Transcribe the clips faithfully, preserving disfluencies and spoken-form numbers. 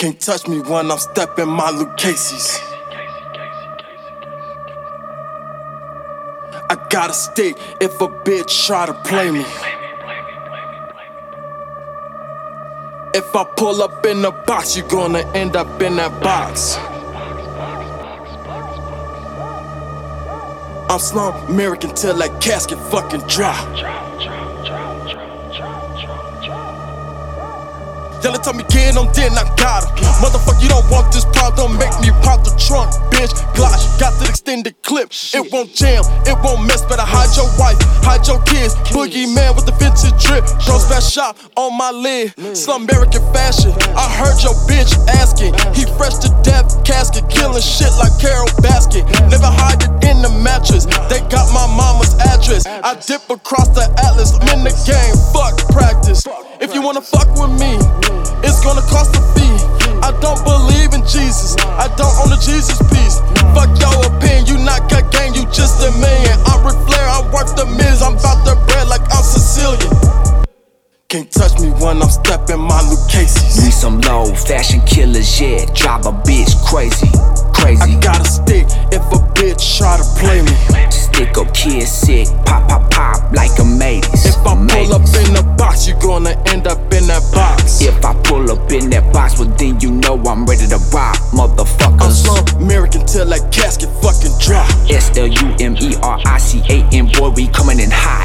Can't touch me when I'm stepping my Luke Casey's. I gotta stick if a bitch try to play me. If I pull up in the box, you gonna end up in that box. I'm Slum American till that casket fucking drop. Y'all tell me get on, then I got him. Motherfucker, you don't want this problem, don't make me pop the trunk, bitch. Glock, got the extended clip. It won't jam, it won't miss. Better hide your wife, hide your kids. Boogeyman with the vintage drip. Girls best shot on my lid. Slum American fashion. I heard your bitch asking. He fresh to death, casket, killing shit like Carol Baskin. Never hide it in the mattress. They got my mama's address. I dip across the atlas. I'm in the game, fuck practice. If you wanna fuck with me, it's gonna cost a fee. I don't believe in Jesus, I don't own a Jesus piece. Fuck your opinion, you not got gang, you just a million. I'm Ric Flair, I'm worth the millions. I'm about the bread like I'm Sicilian. Can't touch me when I'm stepping my Luke Casey's. We some low fashion killers, yeah. Drive a bitch crazy, crazy. I gotta stick if a bitch try to play me. Stick up kids sick, pop, pop, pop like a mateys. If I pull up in the box, you gonna end up in that box. If I pull up in that box, well then you know I'm ready to rock, motherfuckers. I'm Slum American till that casket fucking drop. S L U M E R I C A N, boy, we coming in hot.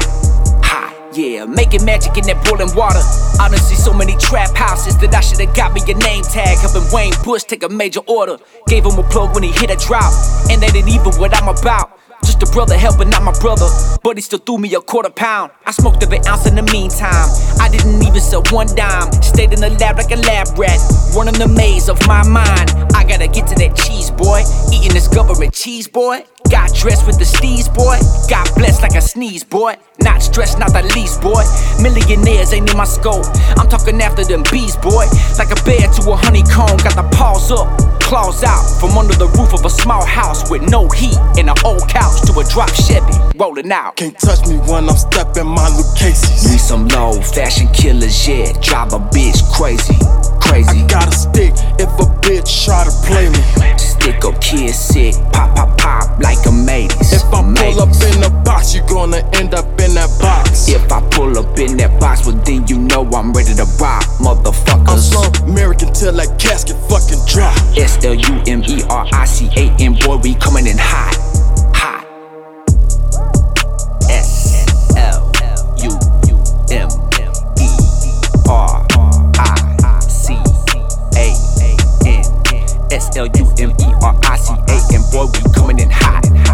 Yeah, making magic in that boiling water. I done see so many trap houses that I should've got me a name tag. Helping Wayne Bush take a major order. Gave him a plug when he hit a drought. And that ain't even what I'm about. Just a brother helping out my brother, but he still threw me a quarter pound. I smoked every ounce in the meantime. I didn't even sell one dime. Stayed in the lab like a lab rat, running the maze of my mind. I gotta get to that cheese, boy. Eating this government cheese, boy. Got dressed with the steez, boy. Got blessed like a sneeze, boy. Not stressed, not the least, boy. Millionaires ain't in my scope. I'm talking after them bees, boy. Like a bear to a honeycomb. Got the paws up, claws out. From under the roof of a small house with no heat. In an old couch to a drop Chevy, rolling out. Can't touch me when I'm stepping my Luke Casey's. We some low fashion killers, yeah. Drive a bitch crazy, crazy. I gotta stick if a bitch try to play me. Stick up kids sick, pop, pop, pop like a mateys. If I pull up in the box, you gonna end up in that box. If I pull up in that box, well then you know I'm ready to rock, motherfuckers. I'm Slum American till that casket fucking drop. S L U M E R I C A N, boy, we coming in hot, hot. S L U M E R I C A N. S L U M E R I C A N, boy, we coming in hot.